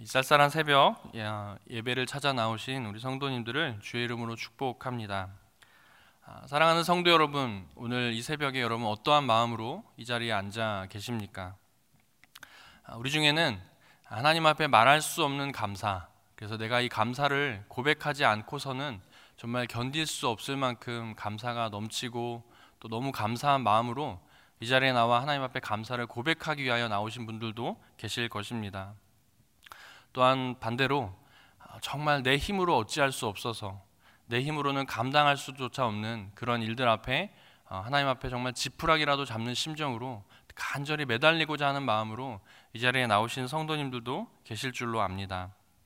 이 쌀쌀한 새벽 예배를 찾아 나오신 우리 성도님들을 주의 이름으로 축복합니다. 사랑하는 성도 여러분, 오늘 이 새벽에 여러분 어떠한 마음으로 이 자리에 앉아 계십니까? 우리 중에는 하나님 앞에 말할 수 없는 감사, 그래서 내가 이 감사를 고백하지 않고서는 정말 견딜 수 없을 만큼 감사가 넘치고 또 너무 감사한 마음으로 이 자리에 나와 하나님 앞에 감사를 고백하기 위하여 나오신 분들도 계실 것입니다. 또한 반대로 정말 내 힘으로 어찌할 수 없어서 내 힘으로는 감당할 수조차 없는 그런 일들 앞에 하나님 앞에 정말 지푸라기라도 잡는 심정으로 간절히 매달리고자 하는 마음으로 이 자리에 나오신 성도님들도 계실 줄로 압니다.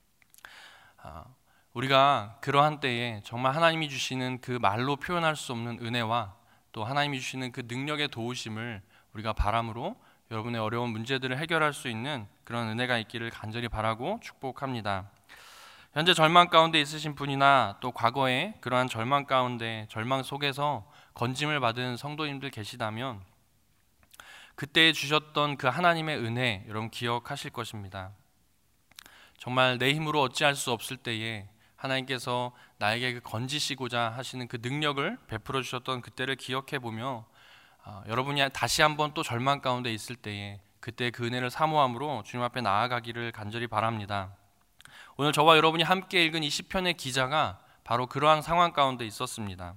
우리가 그러한 때에 정말 하나님이 주시는 그 말로 표현할 수 없는 은혜와 또 하나님이 주시는 그 능력의 도우심을 우리가 바람으로 여러분의 어려운 문제들을 해결할 수 있는 그런 은혜가 있기를 간절히 바라고 축복합니다. 현재 절망 가운데 있으신 분이나 또 과거에 그러한 절망 가운데 절망 속에서 건짐을 받은 성도님들 계시다면 그때 주셨던 그 하나님의 은혜 여러분 기억하실 것입니다. 정말 내 힘으로 어찌할 수 없을 때에 하나님께서 나에게 그 건지시고자 하시는 그 능력을 베풀어 주셨던 그때를 기억해 보며 여러분이 다시 한번 또 절망 가운데 있을 때에 그때 그 은혜를 사모함으로 주님 앞에 나아가기를 간절히 바랍니다. 오늘 저와 여러분이 함께 읽은 이 시편의 기자가 바로 그러한 상황 가운데 있었습니다.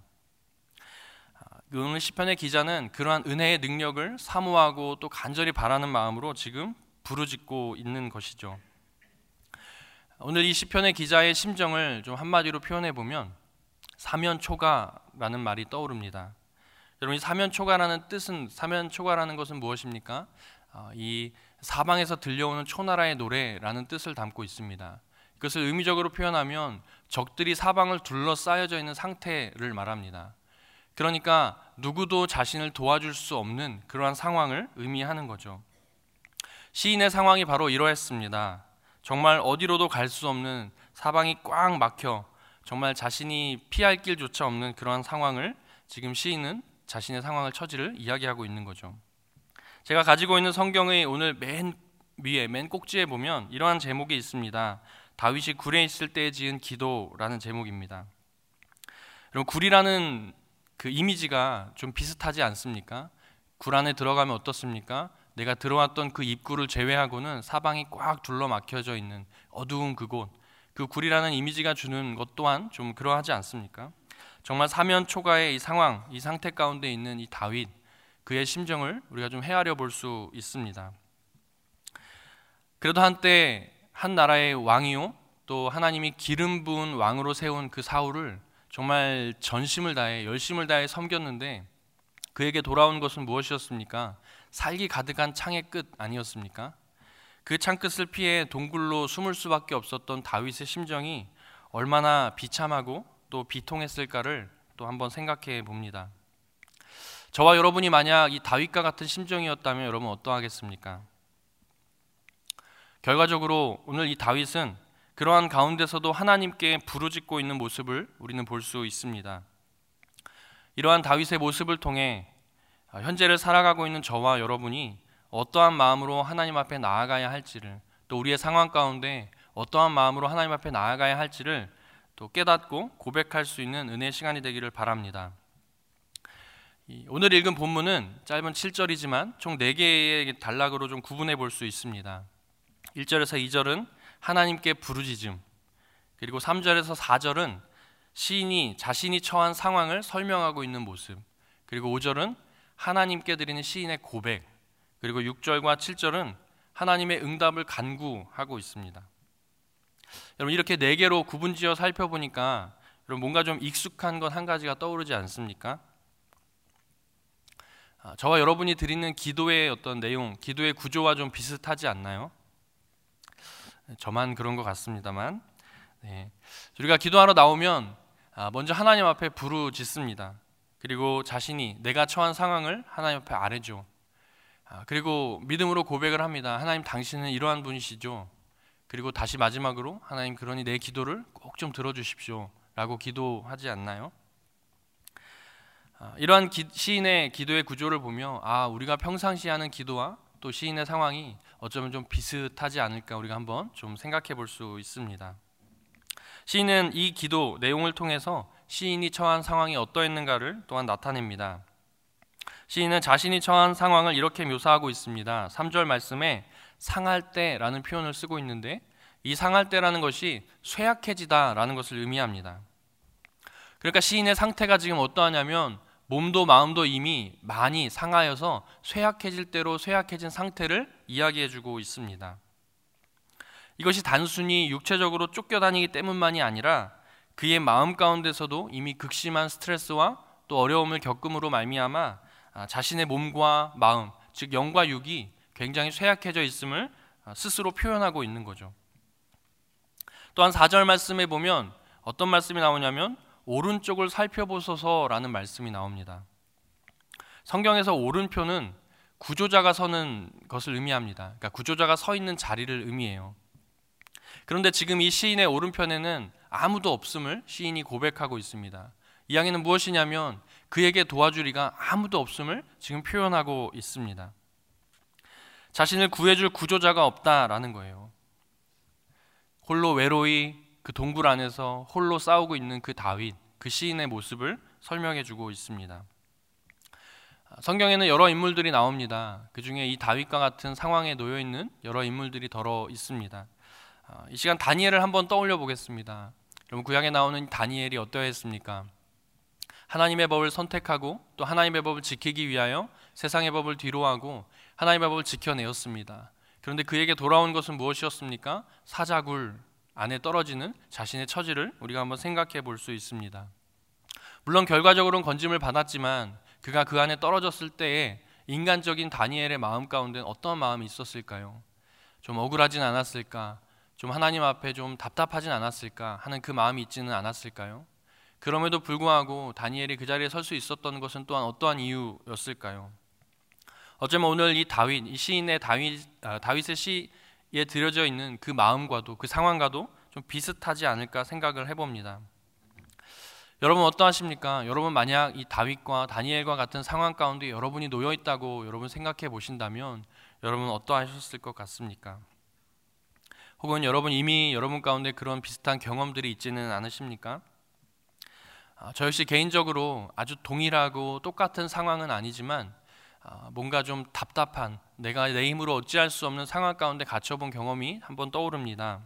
오늘 시편의 기자는 그러한 은혜의 능력을 사모하고 또 간절히 바라는 마음으로 지금 부르짖고 있는 것이죠. 오늘 이 시편의 기자의 심정을 좀 한마디로 표현해 보면 사면초가라는 말이 떠오릅니다. 여러분, 이 사면초가라는 것은 무엇입니까? 이 사방에서 들려오는 초나라의 노래라는 뜻을 담고 있습니다. 이것을 의미적으로 표현하면 적들이 사방을 둘러싸여져 있는 상태를 말합니다. 그러니까 누구도 자신을 도와줄 수 없는 그러한 상황을 의미하는 거죠. 시인의 상황이 바로 이러했습니다. 정말 어디로도 갈 수 없는 사방이 꽉 막혀 정말 자신이 피할 길조차 없는 그러한 상황을 지금 시인은 자신의 상황을 처지를 이야기하고 있는 거죠. 제가 가지고 있는 성경의 오늘 맨 위에 맨 꼭지에 보면 이러한 제목이 있습니다. 다윗이 굴에 있을 때에 지은 기도라는 제목입니다. 여러분, 굴이라는 그 이미지가 좀 비슷하지 않습니까? 굴 안에 들어가면 어떻습니까? 내가 들어왔던 그 입구를 제외하고는 사방이 꽉 둘러 막혀져 있는 어두운 그곳, 그 굴이라는 이미지가 주는 것 또한 좀 그러하지 않습니까? 정말 사면초가의 이 상황, 이 상태 가운데 있는 이 다윗, 그의 심정을 우리가 좀 헤아려 볼 수 있습니다. 그래도 한때 한 나라의 왕이요, 또 하나님이 기름 부은 왕으로 세운 그 사울을 정말 전심을 다해 열심을 다해 섬겼는데 그에게 돌아온 것은 무엇이었습니까? 살기 가득한 창의 끝 아니었습니까? 그 창끝을 피해 동굴로 숨을 수밖에 없었던 다윗의 심정이 얼마나 비참하고 또 비통했을까를 또 한번 생각해 봅니다. 저와 여러분이 만약 이 다윗과 같은 심정이었다면 여러분 어떠하겠습니까? 결과적으로 오늘 이 다윗은 그러한 가운데서도 하나님께 부르짖고 있는 모습을 우리는 볼 수 있습니다. 이러한 다윗의 모습을 통해 현재를 살아가고 있는 저와 여러분이 어떠한 마음으로 하나님 앞에 나아가야 할지를, 또 우리의 상황 가운데 어떠한 마음으로 하나님 앞에 나아가야 할지를 또 깨닫고 고백할 수 있는 은혜의 시간이 되기를 바랍니다. 오늘 읽은 본문은 짧은 7절이지만 총 4개의 단락으로 좀 구분해 볼 수 있습니다. 1절에서 2절은 하나님께 부르짖음, 그리고 3절에서 4절은 시인이 자신이 처한 상황을 설명하고 있는 모습, 그리고 5절은 하나님께 드리는 시인의 고백, 그리고 6절과 7절은 하나님의 응답을 간구하고 있습니다. 여러분, 이렇게 4개로 구분지어 살펴보니까 여러분 뭔가 좀 익숙한 것 한 가지가 떠오르지 않습니까? 저와 여러분이 드리는 기도의 어떤 내용, 기도의 구조와 좀 비슷하지 않나요? 저만 그런 것 같습니다만, 우리가 기도하러 나오면 먼저 하나님 앞에 부르짖습니다. 그리고 자신이 내가 처한 상황을 하나님 앞에 아뢰죠. 그리고 믿음으로 고백을 합니다. 하나님, 당신은 이러한 분이시죠. 그리고 다시 마지막으로 하나님, 그러니 내 기도를 꼭 좀 들어주십시오 라고 기도하지 않나요? 이러한 시인의 기도의 구조를 보며 우리가 평상시 하는 기도와 또 시인의 상황이 어쩌면 좀 비슷하지 않을까 우리가 한번 좀 생각해 볼 수 있습니다. 시인은 이 기도 내용을 통해서 시인이 처한 상황이 어떠했는가를 또한 나타냅니다. 시인은 자신이 처한 상황을 이렇게 묘사하고 있습니다. 3절 말씀에 상할 때라는 표현을 쓰고 있는데, 이 상할 때라는 것이 쇠약해지다라는 것을 의미합니다. 그러니까 시인의 상태가 지금 어떠하냐면 몸도 마음도 이미 많이 상하여서 쇠약해질 대로 쇠약해진 상태를 이야기해주고 있습니다. 이것이 단순히 육체적으로 쫓겨다니기 때문만이 아니라 그의 마음 가운데서도 이미 극심한 스트레스와 또 어려움을 겪음으로 말미암아 자신의 몸과 마음, 즉 영과 육이 굉장히 쇠약해져 있음을 스스로 표현하고 있는 거죠. 또한 4절 말씀에 보면 어떤 말씀이 나오냐면 오른쪽을 살펴보소서라는 말씀이 나옵니다. 성경에서 오른표는 구조자가 서는 것을 의미합니다. 그러니까 구조자가 서 있는 자리를 의미해요. 그런데 지금 이 시인의 오른편에는 아무도 없음을 시인이 고백하고 있습니다. 이야기는 무엇이냐면 그에게 도와줄 이가 아무도 없음을 지금 표현하고 있습니다. 자신을 구해줄 구조자가 없다라는 거예요. 홀로 외로이 그 동굴 안에서 홀로 싸우고 있는 그 다윗, 그 시인의 모습을 설명해주고 있습니다. 성경에는 여러 인물들이 나옵니다. 그 중에 이 다윗과 같은 상황에 놓여 있는 여러 인물들이 더러 있습니다. 이 시간 다니엘을 한번 떠올려 보겠습니다. 여러분, 구약에 나오는 다니엘이 어떠했습니까? 하나님의 법을 선택하고 또 하나님의 법을 지키기 위하여 세상의 법을 뒤로하고 하나님의 법을 지켜내었습니다. 그런데 그에게 돌아온 것은 무엇이었습니까? 사자굴 안에 떨어지는 자신의 처지를 우리가 한번 생각해 볼 수 있습니다. 물론 결과적으로는 건짐을 받았지만 그가 그 안에 떨어졌을 때에 인간적인 다니엘의 마음 가운데는 어떤 마음이 있었을까요? 좀 억울하진 않았을까? 좀 하나님 앞에 좀 답답하진 않았을까 하는 그 마음이 있지는 않았을까요? 그럼에도 불구하고 다니엘이 그 자리에 설 수 있었던 것은 또한 어떠한 이유였을까요? 어쩌면 오늘 이 다윗, 이 시인의 다윗의 시에 들여져 있는 그 마음과도 그 상황과도 좀 비슷하지 않을까 생각을 해봅니다. 여러분 어떠하십니까? 여러분 만약 이 다윗과 다니엘과 같은 상황 가운데 여러분이 놓여 있다고 여러분 생각해 보신다면 여러분 어떠하셨을 것 같습니까? 혹은 여러분 이미 여러분 가운데 그런 비슷한 경험들이 있지는 않으십니까? 저 역시 개인적으로 아주 동일하고 똑같은 상황은 아니지만 뭔가 좀 답답한, 내가 내 힘으로 어찌할 수 없는 상황 가운데 갇혀본 경험이 한번 떠오릅니다.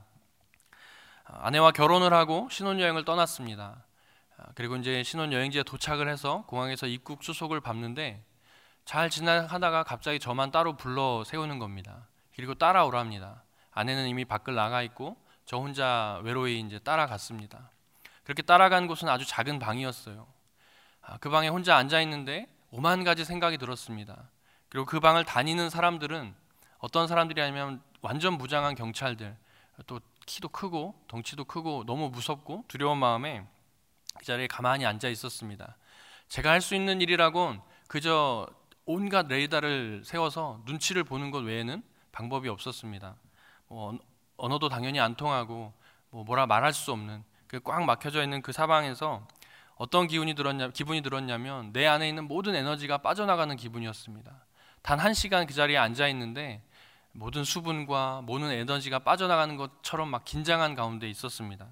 아내와 결혼을 하고 신혼여행을 떠났습니다. 그리고 이제 신혼여행지에 도착을 해서 공항에서 입국 수속을 밟는데 잘 지나가다가 갑자기 저만 따로 불러 세우는 겁니다. 그리고 따라오랍니다. 아내는 이미 밖을 나가 있고 저 혼자 외로이 이제 따라갔습니다. 그렇게 따라간 곳은 아주 작은 방이었어요. 그 방에 혼자 앉아 있는데 오만 가지 생각이 들었습니다. 그리고 그 방을 다니는 사람들은 어떤 사람들이냐면 완전 무장한 경찰들, 또 키도 크고 덩치도 크고 너무 무섭고 두려운 마음에 그 자리에 가만히 앉아 있었습니다. 제가 할 수 있는 일이라곤 그저 온갖 레이더를 세워서 눈치를 보는 것 외에는 방법이 없었습니다. 언어도 당연히 안 통하고 뭐라 말할 수 없는 그 꽉 막혀져 있는 그 사방에서 어떤 기분이 들었냐면 내 안에 있는 모든 에너지가 빠져나가는 기분이었습니다. 단 1시간 그 자리에 앉아 있는데 모든 수분과 모든 에너지가 빠져나가는 것처럼 막 긴장한 가운데 있었습니다.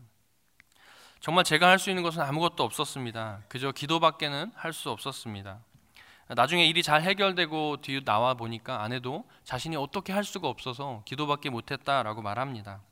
정말 제가 할 수 있는 것은 아무것도 없었습니다. 그저 기도밖에는 할 수 없었습니다. 나중에 일이 잘 해결되고 뒤에 나와 보니까 아내도 자신이 어떻게 할 수가 없어서 기도밖에 못했다라고 말합니다.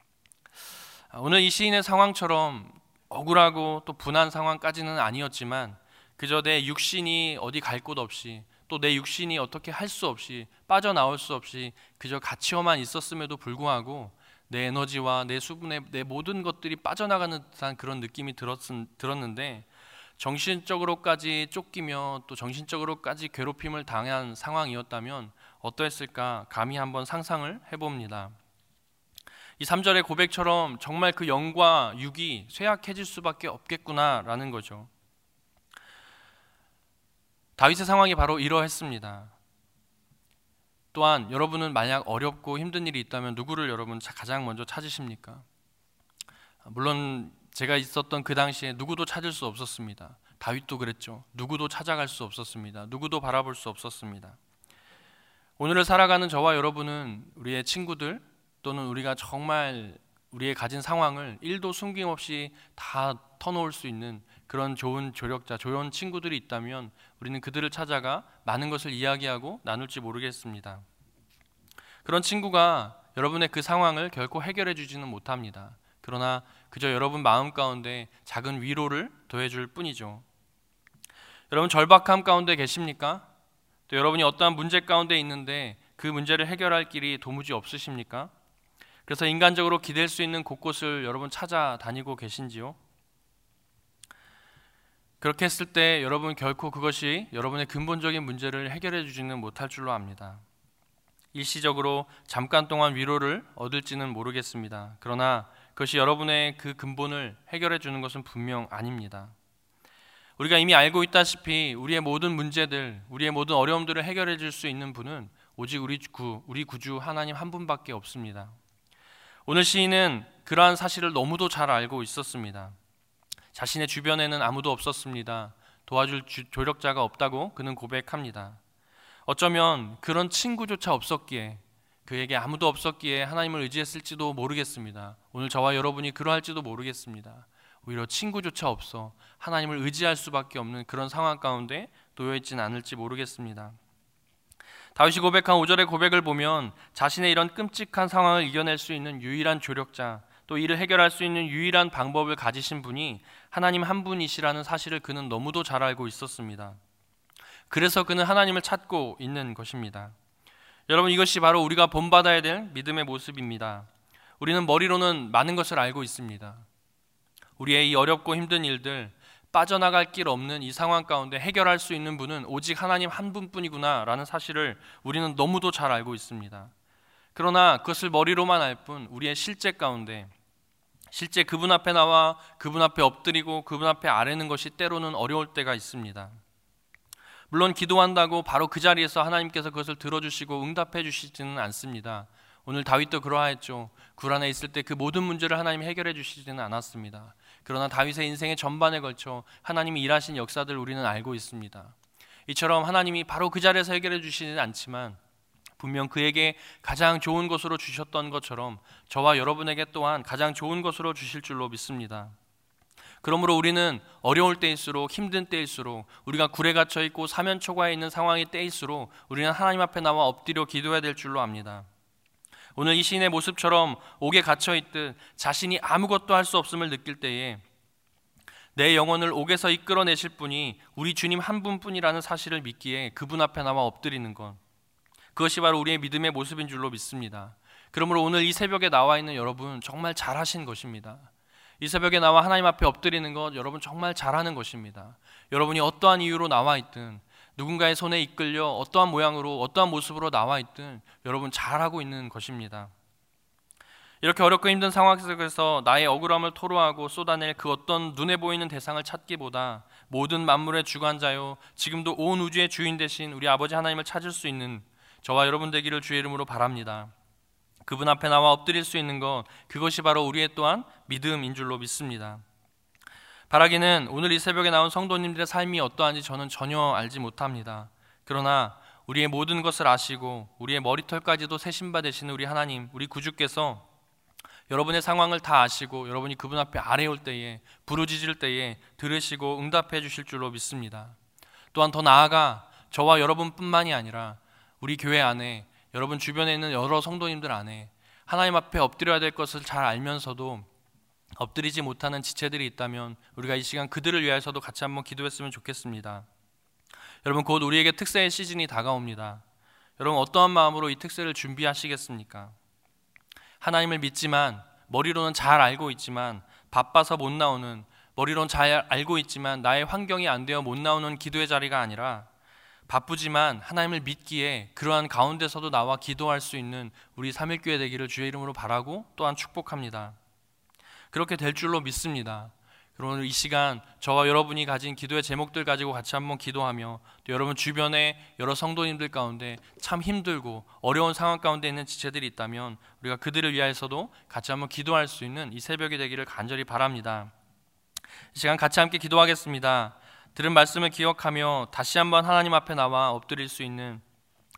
오늘 이 시인의 상황처럼 억울하고 또 분한 상황까지는 아니었지만 그저 내 육신이 어디 갈 곳 없이 또 내 육신이 어떻게 할 수 없이 빠져나올 수 없이 그저 갇혀만 있었음에도 불구하고 내 에너지와 내 수분의 내 모든 것들이 빠져나가는 듯한 그런 느낌이 들었는데 정신적으로까지 쫓기며 또 정신적으로까지 괴롭힘을 당한 상황이었다면 어떠했을까 감히 한번 상상을 해봅니다. 이 3절의 고백처럼 정말 그 영과 육이 쇠약해질 수밖에 없겠구나라는 거죠. 다윗의 상황이 바로 이러했습니다. 또한 여러분은 만약 어렵고 힘든 일이 있다면 누구를 여러분 가장 먼저 찾으십니까? 물론 제가 있었던 그 당시에 누구도 찾을 수 없었습니다. 다윗도 그랬죠. 누구도 찾아갈 수 없었습니다. 누구도 바라볼 수 없었습니다. 오늘을 살아가는 저와 여러분은 우리의 친구들 또는 우리가 정말 우리의 가진 상황을 1도 숨김없이 다 터놓을 수 있는 그런 좋은 조력자, 좋은 친구들이 있다면 우리는 그들을 찾아가 많은 것을 이야기하고 나눌지 모르겠습니다. 그런 친구가 여러분의 그 상황을 결코 해결해 주지는 못합니다. 그러나 그저 여러분 마음 가운데 작은 위로를 더해줄 뿐이죠. 여러분 절박함 가운데 계십니까? 또 여러분이 어떠한 문제 가운데 있는데 그 문제를 해결할 길이 도무지 없으십니까? 그래서 인간적으로 기댈 수 있는 곳곳을 여러분 찾아다니고 계신지요? 그렇게 했을 때 여러분 결코 그것이 여러분의 근본적인 문제를 해결해 주지는 못할 줄로 압니다. 일시적으로 잠깐 동안 위로를 얻을지는 모르겠습니다. 그러나 그것이 여러분의 그 근본을 해결해 주는 것은 분명 아닙니다. 우리가 이미 알고 있다시피 우리의 모든 문제들, 우리의 모든 어려움들을 해결해 줄 수 있는 분은 오직 우리 구주 하나님 한 분밖에 없습니다. 오늘 시인은 그러한 사실을 너무도 잘 알고 있었습니다. 자신의 주변에는 아무도 없었습니다. 도와줄 조력자가 없다고 그는 고백합니다. 어쩌면 그런 친구조차 없었기에, 그에게 아무도 없었기에 하나님을 의지했을지도 모르겠습니다. 오늘 저와 여러분이 그러할지도 모르겠습니다. 오히려 친구조차 없어 하나님을 의지할 수밖에 없는 그런 상황 가운데 놓여있지는 않을지 모르겠습니다. 다윗이 고백한 5절의 고백을 보면 자신의 이런 끔찍한 상황을 이겨낼 수 있는 유일한 조력자, 또 이를 해결할 수 있는 유일한 방법을 가지신 분이 하나님 한 분이시라는 사실을 그는 너무도 잘 알고 있었습니다. 그래서 그는 하나님을 찾고 있는 것입니다. 여러분, 이것이 바로 우리가 본받아야 될 믿음의 모습입니다. 우리는 머리로는 많은 것을 알고 있습니다. 우리의 이 어렵고 힘든 일들, 빠져나갈 길 없는 이 상황 가운데 해결할 수 있는 분은 오직 하나님 한 분뿐이구나 라는 사실을 우리는 너무도 잘 알고 있습니다. 그러나 그것을 머리로만 알 뿐 우리의 실제 가운데, 실제 그분 앞에 나와 그분 앞에 엎드리고 그분 앞에 아뢰는 것이 때로는 어려울 때가 있습니다. 물론 기도한다고 바로 그 자리에서 하나님께서 그것을 들어주시고 응답해 주시지는 않습니다. 오늘 다윗도 그러하였죠. 굴 안에 있을 때 그 모든 문제를 하나님이 해결해 주시지는 않았습니다. 그러나 다윗의 인생의 전반에 걸쳐 하나님이 일하신 역사들을 우리는 알고 있습니다. 이처럼 하나님이 바로 그 자리에서 해결해 주시지는 않지만 분명 그에게 가장 좋은 것으로 주셨던 것처럼 저와 여러분에게 또한 가장 좋은 것으로 주실 줄로 믿습니다. 그러므로 우리는 어려울 때일수록, 힘든 때일수록, 우리가 굴에 갇혀 있고 사면초가에 있는 상황일 때일수록 우리는 하나님 앞에 나와 엎드려 기도해야 될 줄로 압니다. 오늘 이 시인의 모습처럼 옥에 갇혀 있듯 자신이 아무것도 할 수 없음을 느낄 때에 내 영혼을 옥에서 이끌어내실 분이 우리 주님 한 분뿐이라는 사실을 믿기에 그분 앞에 나와 엎드리는 것, 그것이 바로 우리의 믿음의 모습인 줄로 믿습니다. 그러므로 오늘 이 새벽에 나와 있는 여러분 정말 잘하신 것입니다. 이 새벽에 나와 하나님 앞에 엎드리는 것 여러분 정말 잘하는 것입니다. 여러분이 어떠한 이유로 나와 있든, 누군가의 손에 이끌려 어떠한 모양으로 어떠한 모습으로 나와 있든 여러분 잘하고 있는 것입니다. 이렇게 어렵고 힘든 상황 속에서 나의 억울함을 토로하고 쏟아낼 그 어떤 눈에 보이는 대상을 찾기보다 모든 만물의 주관자요 지금도 온 우주의 주인 되신 우리 아버지 하나님을 찾을 수 있는 저와 여러분 되기를 주의 이름으로 바랍니다. 그분 앞에 나와 엎드릴 수 있는 것, 그것이 바로 우리의 또한 믿음인 줄로 믿습니다. 바라기는 오늘 이 새벽에 나온 성도님들의 삶이 어떠한지 저는 전혀 알지 못합니다. 그러나 우리의 모든 것을 아시고 우리의 머리털까지도 세신 바 되시는 우리 하나님, 우리 구주께서 여러분의 상황을 다 아시고 여러분이 그분 앞에 아뢰올 때에, 부르짖을 때에 들으시고 응답해 주실 줄로 믿습니다. 또한 더 나아가 저와 여러분뿐만이 아니라 우리 교회 안에, 여러분 주변에 있는 여러 성도님들 안에 하나님 앞에 엎드려야 될 것을 잘 알면서도 엎드리지 못하는 지체들이 있다면 우리가 이 시간 그들을 위해서도 같이 한번 기도했으면 좋겠습니다. 여러분, 곧 우리에게 특세의 시즌이 다가옵니다. 여러분, 어떠한 마음으로 이 특세를 준비하시겠습니까? 하나님을 믿지만, 머리로는 잘 알고 있지만 바빠서 못 나오는, 머리로는 잘 알고 있지만 나의 환경이 안 되어 못 나오는 기도의 자리가 아니라, 바쁘지만 하나님을 믿기에 그러한 가운데서도 나와 기도할 수 있는 우리 삼일교회 되기를 주의 이름으로 바라고 또한 축복합니다. 그렇게 될 줄로 믿습니다. 그러므로 이 시간 저와 여러분이 가진 기도의 제목들 가지고 같이 한번 기도하며, 또 여러분 주변에 여러 성도님들 가운데 참 힘들고 어려운 상황 가운데 있는 지체들이 있다면 우리가 그들을 위하여서도 같이 한번 기도할 수 있는 이 새벽이 되기를 간절히 바랍니다. 이 시간 같이 함께 기도하겠습니다. 들은 말씀을 기억하며 다시 한번 하나님 앞에 나와 엎드릴 수 있는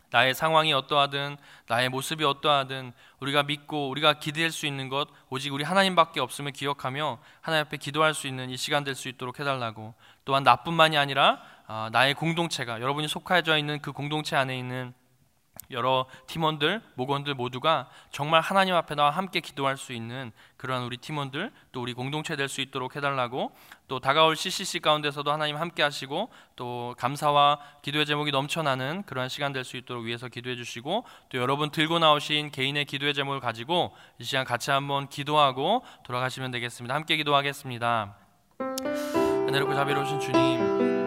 나의 상황이 어떠하든 나의 모습이 어떠하든 우리가 믿고 우리가 기대할 수 있는 것 오직 우리 하나님밖에 없음을 기억하며 하나님 앞에 기도할 수 있는 이 시간 될 수 있도록 해달라고, 또한 나뿐만이 아니라 나의 공동체가, 여러분이 속해져 있는 그 공동체 안에 있는 여러 팀원들, 목원들 모두가 정말 하나님 앞에 나와 함께 기도할 수 있는 그러한 우리 팀원들, 또 우리 공동체 될 수 있도록 해달라고, 또 다가올 CCC 가운데서도 하나님 함께 하시고 또 감사와 기도의 제목이 넘쳐나는 그러한 시간 될 수 있도록 위해서 기도해 주시고, 또 여러분 들고 나오신 개인의 기도의 제목을 가지고 이 시간 같이 한번 기도하고 돌아가시면 되겠습니다. 함께 기도하겠습니다. 은혜롭고 자비로우신 주님,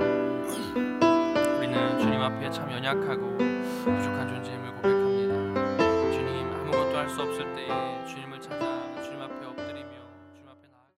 우리는 주님 앞에 참 연약하고 부족한 존재임을 고백합니다. 주님, 아무것도 할 수 없을 때에 주님